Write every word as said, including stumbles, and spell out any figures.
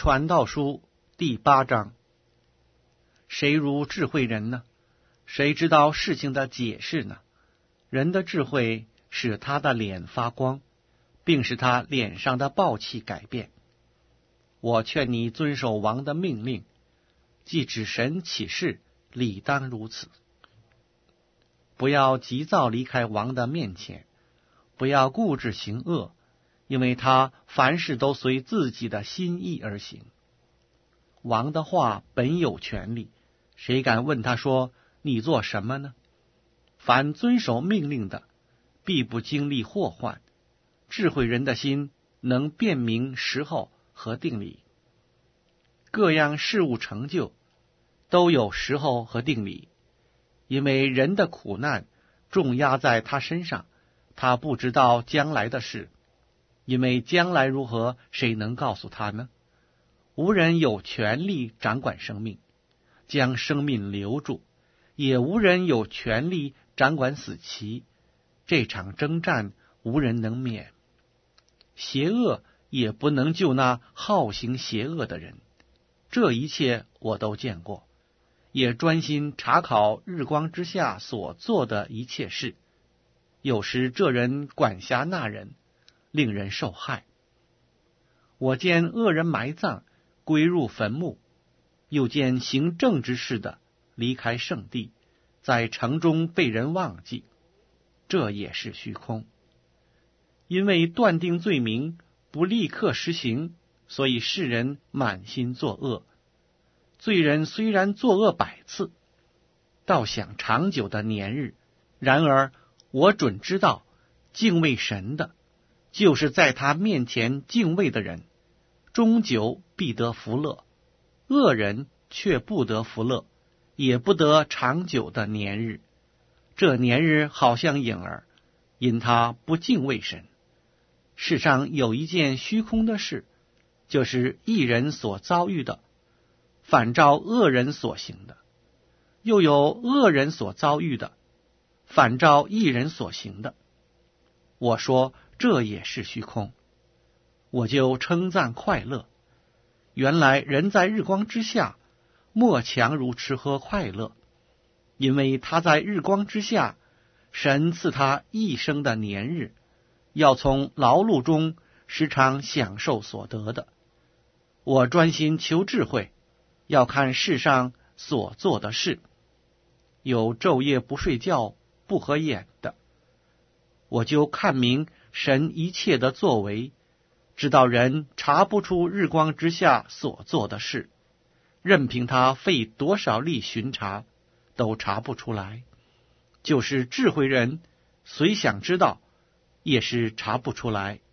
传道书第八章。谁如智慧人呢？谁知道事情的解释呢？人的智慧使他的脸发光，并使他脸上的暴气改变。我劝你遵守王的命令，既指神起誓，理当如此。不要急躁离开王的面前，不要固执行恶，因为他凡事都随自己的心意而行。王的话本有权利，谁敢问他说，你做什么呢？凡遵守命令的，必不经历祸患。智慧人的心能辨明时候和定理。各样事物成就，都有时候和定理，因为人的苦难重压在他身上，他不知道将来的事，因为将来如何，谁能告诉他呢？无人有权利掌管生命，将生命留住，也无人有权利掌管死期。这场征战无人能免，邪恶也不能救那好行邪恶的人。这一切我都见过，也专心查考日光之下所做的一切事。有时这人管辖那人，令人受害。我见恶人埋葬，归入坟墓，又见行正之事的离开圣地，在城中被人忘记，这也是虚空。因为断定罪名不立刻实行，所以世人满心作恶。罪人虽然作恶百次，倒想长久的年日。然而我准知道，敬畏神的，就是在他面前敬畏的人，终究必得福乐；恶人却不得福乐，也不得长久的年日。这年日好像影儿，因他不敬畏神。世上有一件虚空的事，就是义人所遭遇的，反照恶人所行的；又有恶人所遭遇的，反照义人所行的。我说这也是虚空，我就称赞快乐。原来人在日光之下，莫强如吃喝快乐，因为他在日光之下，神赐他一生的年日，要从劳碌中时常享受所得的。我专心求智慧，要看世上所做的事，有昼夜不睡觉不合眼的，我就看明神一切的作为，知道人查不出日光之下所做的事，任凭他费多少力巡查，都查不出来。就是智慧人虽想知道，也是查不出来。